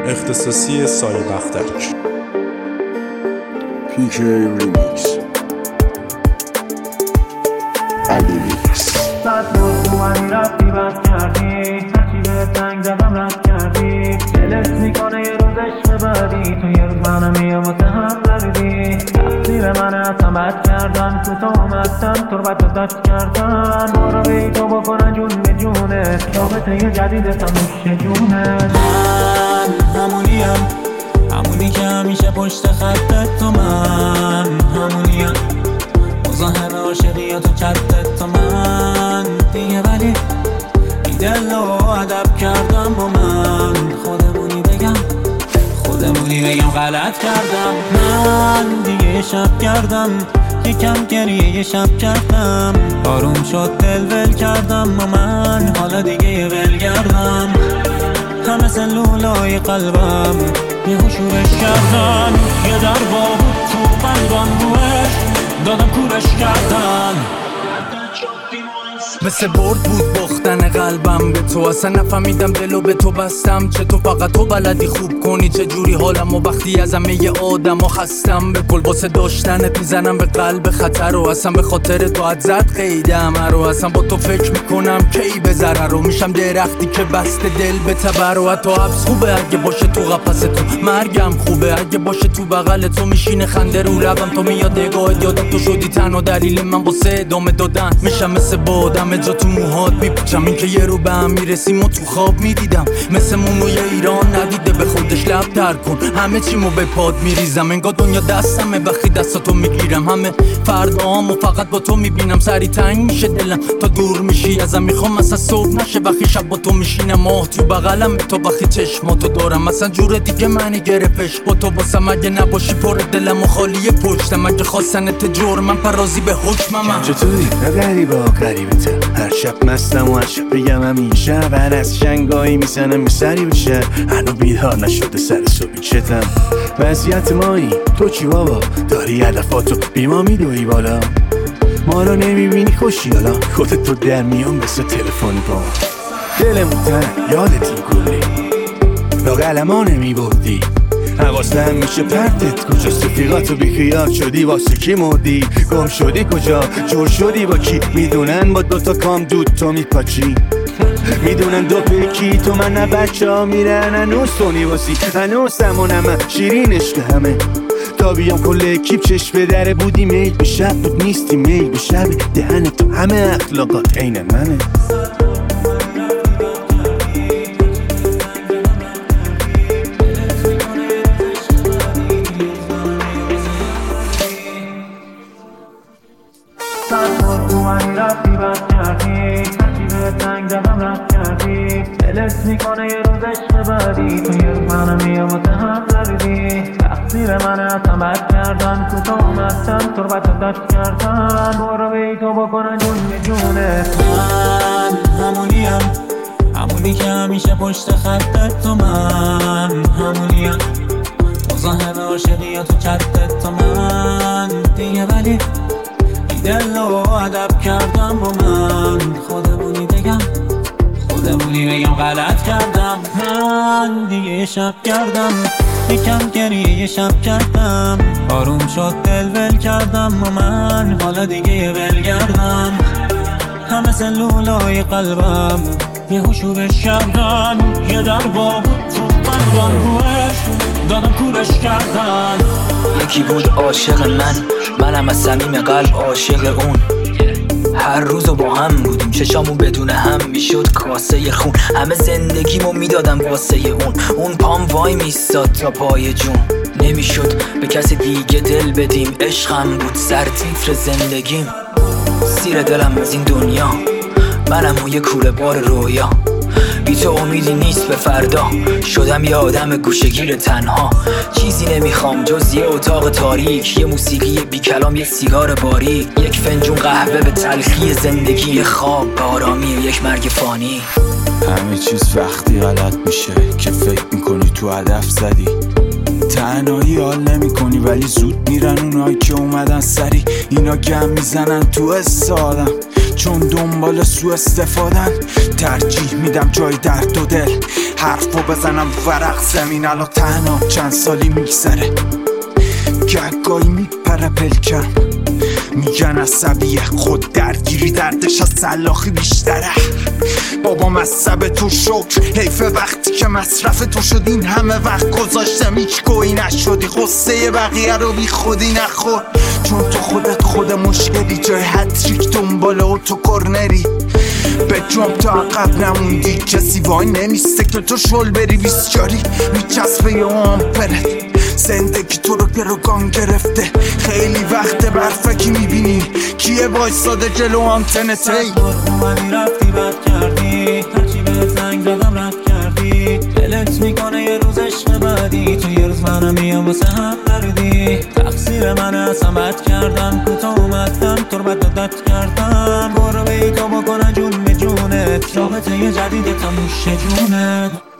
اختصاصی سایه بختک. پیک ریمیکس الیمیکس. صد مرگوانی رفتی بد کردی، هرچی به تنگ زدم رد کردی. دلت میکنه یه روز عشق بعدی، تو یه روز منم میام واسه هم بردی. تقصیر منه اصلا بد کردم، کوتا اومدم تربت رو دست کردم. برو بی تو بکنن جون به جونت، رابطه یه جدیدتم نوش جونت. من همونی که همیشه پشت خطت تو، من همونیم مزاحم عاشقیات و چتت تو، من دیگه ولی بی دل و ادب کردم با من. خودمونی بگم غلط کردم. من دیگه یه شب کردم، یکم گریه یه شب کردم. آروم شد دل ول کردم با من، حالا دیگه یه ول کردم. همه سلولای قلبم یه شورش کردن، یه در بود تو قلبم روش دادم کورش کردن. مثل برد بود باختن قلبم به تو، اصلا نفهمیدم دلو به تو بستم. چه تو فقط تو بلدی خوب کنی چه جوری حالم، و وقتی از همه آدم ها خستم به کل واسه داشتنت میزنم به قلب خطر. و اصلا به خاطر تو زد قیدم رو، اصلا با تو فکر میکنم کی به ضرر رو میشم درختی که بسته دل به تبر. و تو حبس خوبه اگه باشه تو قفس تو، مرگم خوبه اگه باشه تو بغل تو. میشینه خنده رو لبم تو، میاد نگاهت یادم تو شدی تنها دلیل من واسه ادامه دادن. میشم مثل بادم جا تو موهات میپیچم، این که یه رو به هم میرسیم و تو خواب میدیدم. مثل مونوی ایران ندیده به خودش لب تر کن، همه چیمو به پاد میریزم. انگار دنیا دستمه وقتی دستاتو میگیرم. همه فردامو فقط با تو میبینم، سری تنگ میشه دلم تا دور میشی ازم. میخوام مثلا صبح نشه وقتی شب با تو میشینم، ماه تو بغلم تو وقتی چشماتو دارم. مثلا جور دیگه منی گرفتش با تو واسم، اگه نباشی پر دلم و خالی پشتم. اگه خواستنت جرمم پرازی به حکمم. چطوری؟ غریبا غریبتم، هر شب مستم و هر شب بگم همیشه. هر از شنگایی میزنم به سری بشه، هنو بیدار نشده سر صبحی چتم. وضعیت مایی تو چی بابا؟ داری هدفاتو بی ما میدوی بالا، ما رو نمیبینی خوشی حالا خودت تو در میان مثل تلفنی با دلمون تنگ یادت این کلی لاغل ما نمیبردی. حواستم میشه پرتت کجاست، رفیقاتو بیخیال شدی واسه کی مردی؟ گم شدی کجا؟ جور شدی با کی؟ میدونن با دوتا کام دود تو میپاچی، میدونن دو پکی تو من نه بچه ها میرن. هنوز تو نیواسی هنوز سمونم شیرین عشق همه، تا بیام کل اکیب چشم به دره. بودی میل به شب بود نیستی میل به شب، دهن تو همه اخلاقات عین منه. مرگوانی رفتی بد کردی، هرچی به تنگ زدم رد کردی. دلت میکنه یه روز عشق بعدی، تو یه روز منم میام واسه هم بردی. تقصیر منه اصلا بد کردم، کوتا اومدم تربت رو دست کردم. برو بی تو بکنن جون به جونت. من همونی که همیشه پشت خطت تو، من همونیم مزاحم عاشقیات و چتت تو، من دیگه ولی دل و ادب کردم با من. خودمونی بگم غلط کردم. من دیگه یه شب کردم، یکم گریه یه شب کردم. آروم شد دل ول کردم با من، حالا دیگه یه ول کردم. همه سلولای قلبم یه شورش کردن، یه در بود تو قلبم روش دادم کورش کردن. یکی بود عاشق منم از صمیم قلب عاشق اون. هر روزو با هم بودیم، چشامون بدون هم میشد کاسه خون. همه زندگیمو میدادم واسه اون پام وای میستاد تا پای جون. نمیشد به کسی دیگه دل بدیم، عشقم بود سرتیتر زندگیم. سیر دلم از این دنیا، منم و یه کوره بار رویا. بی تو امیدی نیست به فردا، شدم یه آدم گوشه‌گیر تنها. چیزی نمیخوام جز یه اتاق تاریک، یه موسیقی بی کلام، یه سیگار باریک، یک فنجون قهوه به تلخی زندگی، یه خواب به آرامی یک مرگ فانی. همه چیز وقتی غلط میشه که فکر میکنی تو هدف زدی. تنهایی حال نمی کنی ولی زود میرن اونایی که اومدن سری. اینا گم میزنن تو حس آدم، چون دنبال سو استفادن ترجیح میدم جای درد و دل حرفو بزنم ورق زمین. الان تنها چند سالی میگذره گهگاهی میپره پلکم میگن عصبیه خود درگیری دردش از سلاخی بیشتره. بابا مصب تو شکر حیف وقتی که مصرف تو شد این همه وقت گذاشتم هیچ گویی نشدی غصه بقیه رو بی خودی نخور چون تو خودت خود مشکلی جای هتریک دنبال اوتو کرنری به جنب تا عقب نموندی کسی وای نمیسته که تو شل بری بیسجاری میچسبه یه آمپرت زندگی تو رو گروگان گرفته خیلی وقت برفکی میبینی کیه وایساده جلو آنتنت هی اومدی رفتی بد کردی هرچی به زنگ زدم رد کردی دلت میکنه یه روز عشق بعدی تو یه روز منم میام واسه هم دردی تقصیر منه اصلا بد کردم کوتاه اومدم تو رو بد داد کردم برو بیتا بکنه جون به جونت رابطه یه جدید تا نوش جونت